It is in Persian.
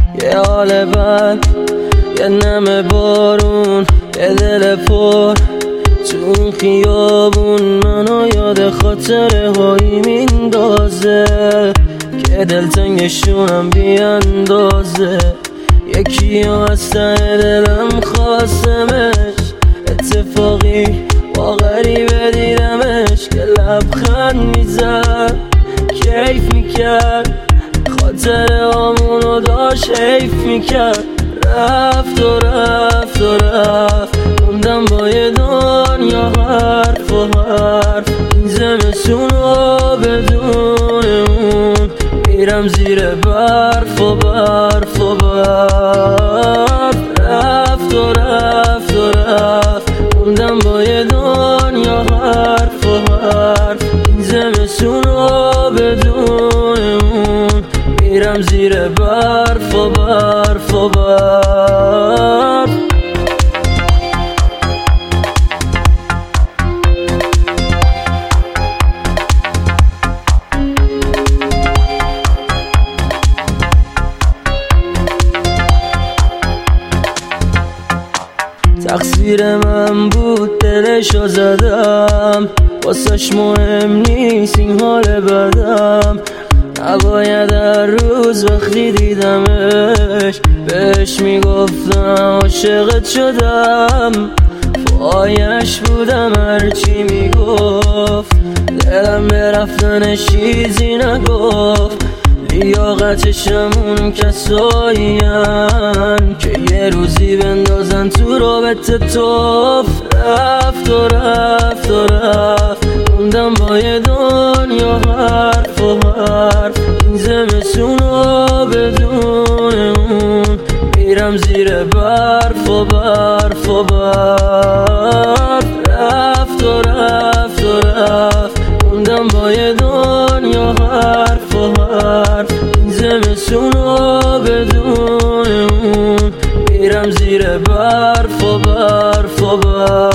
یه حال بد، یه نم بارون، یه دل پر تو این خیابون منو یاد خاطره هایی میندازه که دلتنگشونم بیاندازه. یکی ها از ته دلم خواستمش، اتفاقی با غریبه دیدمش که لبخند میزد کیف میکرد، خاطره هامونو داشت حیف میکرد. رفت و رفت و رفت، موندم با یه دنیا حرف و حرف. این زمستونو بدون اون میرم زیر برف و برف و برف. رفت و رفت و رفت، موندم با یه دنیا حرف و حرف. این زمستونو بدون اون میرم زیر برف و برف و برف. تقصیر من بود دلشو زدم، واسش مهم نیست این حال بدم. نباید هر روز وقتی دیدمش بهش میگفتم عاشقت شدم. پایش بودم هرچی میگفت، دلم به رفتنش چیزی نگفت. لیاقتشم اون کسایین که یه روزی بندازن تو رابطه توف. رفت و رفت و رفت، موندم با یه دنیا حرف و حرف. این زمستونو بدون اون میرم زیر برف و برف و برف. رفت و رفت و رفت، موندم با یه دنیا حرف و حرف. این زمستونو بدون اون میرم زیر برف و برف و برف.